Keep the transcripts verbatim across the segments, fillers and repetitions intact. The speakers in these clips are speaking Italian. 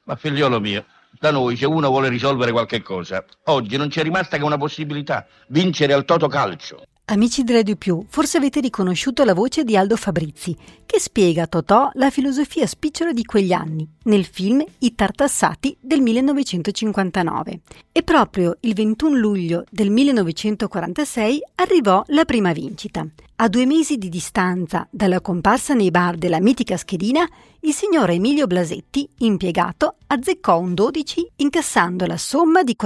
Ma figliolo mio, da noi se uno vuole risolvere qualche cosa, oggi non c'è rimasta che una possibilità: vincere al Totocalcio. Amici di Radio Più, forse avete riconosciuto la voce di Aldo Fabrizi, che spiega a Totò la filosofia spicciola di quegli anni, nel film I Tartassati del millenovecentocinquantanove. E proprio il ventuno luglio del millenovecentoquarantasei arrivò la prima vincita. A due mesi di distanza dalla comparsa nei bar della mitica schedina, il signor Emilio Blasetti, impiegato, azzeccò un dodici incassando la somma di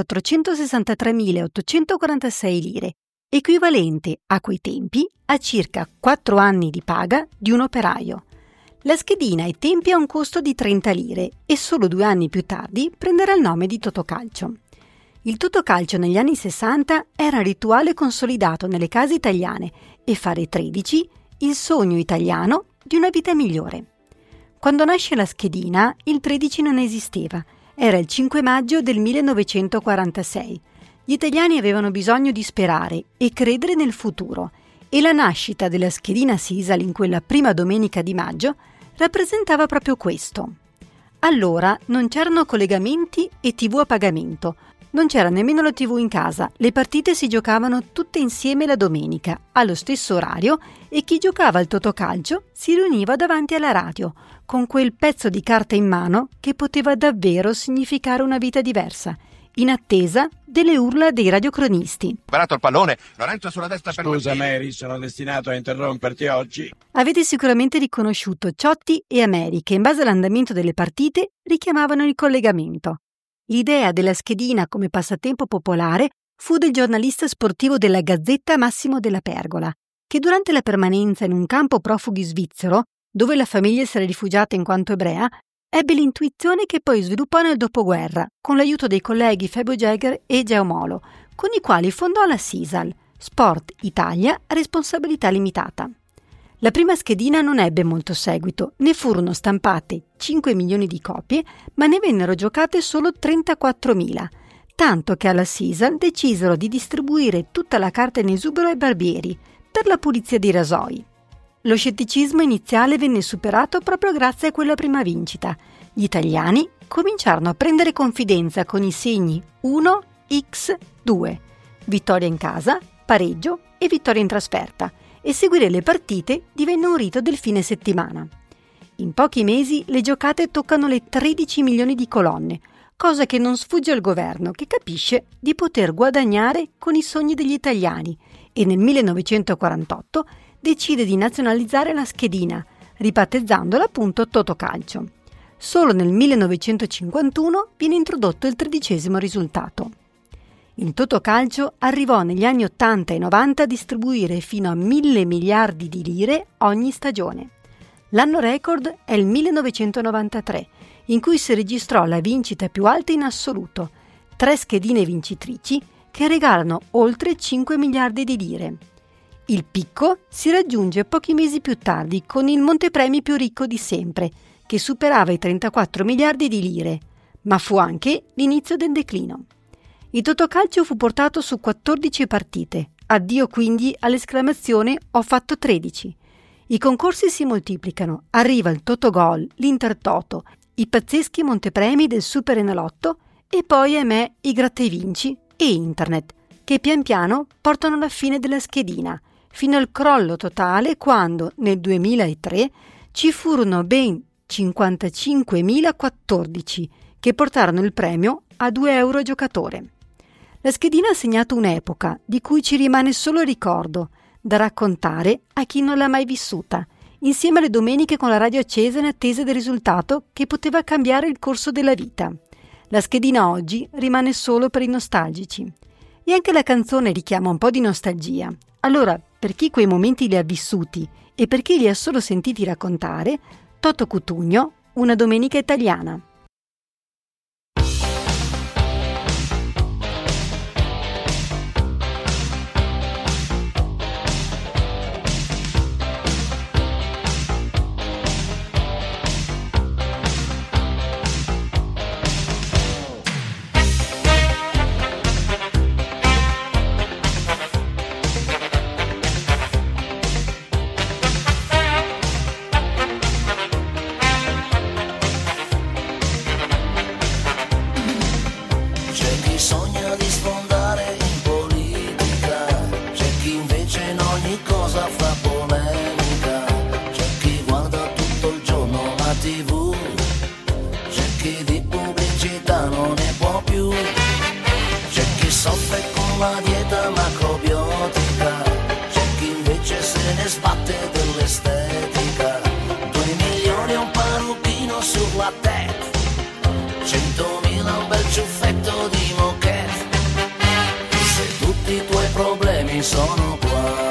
quattrocentosessantatremilaottocentoquarantasei lire, equivalente a quei tempi a circa quattro anni di paga di un operaio. La schedina ai tempi ha un costo di trenta lire e solo due anni più tardi prenderà il nome di Totocalcio. Il Totocalcio negli anni sessanta era rituale consolidato nelle case italiane e fare tredici il sogno italiano di una vita migliore. Quando nasce la schedina, il tredici non esisteva, era il cinque maggio del millenovecentoquarantasei. Gli italiani avevano bisogno di sperare e credere nel futuro e la nascita della schedina Sisal in quella prima domenica di maggio rappresentava proprio questo. Allora non c'erano collegamenti e tivù a pagamento, non c'era nemmeno la tivù in casa, le partite si giocavano tutte insieme la domenica, allo stesso orario, e chi giocava al Totocalcio si riuniva davanti alla radio, con quel pezzo di carta in mano che poteva davvero significare una vita diversa, in attesa delle urla dei radiocronisti. Parato il pallone, Lorenzo sulla destra per Scusa Mary, sono destinato a interromperti oggi. Avete sicuramente riconosciuto Ciotti e Ameri che in base all'andamento delle partite richiamavano il collegamento. L'idea della schedina come passatempo popolare fu del giornalista sportivo della Gazzetta Massimo della Pergola, che durante la permanenza in un campo profughi svizzero, dove la famiglia si era rifugiata in quanto ebrea, ebbe l'intuizione che poi sviluppò nel dopoguerra, con l'aiuto dei colleghi Fabio Jäger e Geomolo, con i quali fondò la Sisal, Sport Italia a responsabilità limitata. La prima schedina non ebbe molto seguito, ne furono stampate cinque milioni di copie, ma ne vennero giocate solo trentaquattromila, tanto che alla Sisal decisero di distribuire tutta la carta in esubero ai barbieri, per la pulizia dei rasoi. Lo scetticismo iniziale venne superato proprio grazie a quella prima vincita. Gli italiani cominciarono a prendere confidenza con i segni uno per due, vittoria in casa, pareggio e vittoria in trasferta, e seguire le partite divenne un rito del fine settimana. In pochi mesi le giocate toccano le tredici milioni di colonne, cosa che non sfugge al governo, che capisce di poter guadagnare con i sogni degli italiani, e nel millenovecentoquarantotto decide di nazionalizzare la schedina, ribattezzandola appunto Totocalcio. Solo nel millenovecentocinquantuno viene introdotto il tredicesimo risultato. Il Totocalcio arrivò negli anni ottanta e novanta a distribuire fino a mille miliardi di lire ogni stagione. L'anno record è il millenovecentonovantatré, in cui si registrò la vincita più alta in assoluto, tre schedine vincitrici che regalano oltre cinque miliardi di lire. Il picco si raggiunge pochi mesi più tardi con il montepremi più ricco di sempre, che superava i trentaquattro miliardi di lire, ma fu anche l'inizio del declino. Il Totocalcio fu portato su quattordici partite, addio quindi all'esclamazione «ho fatto tredici». I concorsi si moltiplicano, arriva il Totogol, l'Intertoto, i pazzeschi montepremi del Super Enalotto e poi, ahimè, i gratta e vinci e Internet, che pian piano portano alla fine della schedina, fino al crollo totale quando, nel duemilatré, ci furono ben cinquantacinquemilaquattordici che portarono il premio a due euro a giocatore. La schedina ha segnato un'epoca di cui ci rimane solo il ricordo, da raccontare a chi non l'ha mai vissuta, insieme alle domeniche con la radio accesa in attesa del risultato che poteva cambiare il corso della vita. La schedina oggi rimane solo per i nostalgici. E anche la canzone richiama un po' di nostalgia. Allora, per chi quei momenti li ha vissuti e per chi li ha solo sentiti raccontare, Toto Cutugno, Una domenica italiana. sogna di sfondare in politica, c'è chi invece in ogni cosa fa polemica, c'è chi guarda tutto il giorno la tivù, c'è chi di pubblicità non ne può più, c'è chi soffre con la dieta macrobiotica, c'è chi invece se ne sbatte dell'estetica. Due milioni e un parrucchino sulla testa, centomila un bel ciuffetto di moquette, se tutti i tuoi problemi sono qua.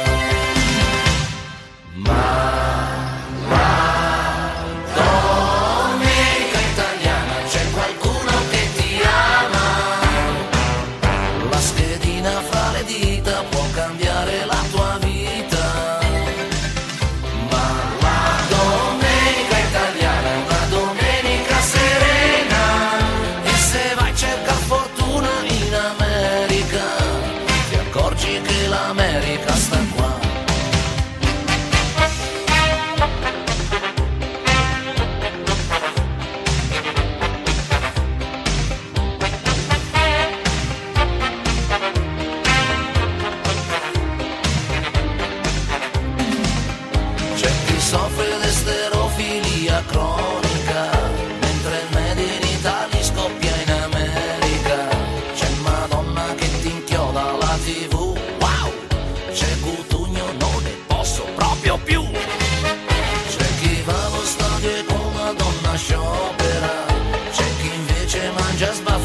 Ma la domenica italiana c'è qualcuno che ti ama, la schedina fra le dita può cambiare la tua vita. Ma la domenica italiana è una domenica serena, e se vai a cercare fortuna in America ti accorgi che l'America sta qua. C'è chi soffre di sterofilia cronica, mentre il Made in Italy scoppia in America. C'è Madonna che ti inchioda la tivù, wow! C'è Cutugno, non ne posso proprio più. C'è chi va allo stadio e con la donna sciopera, c'è chi invece mangia sbaffa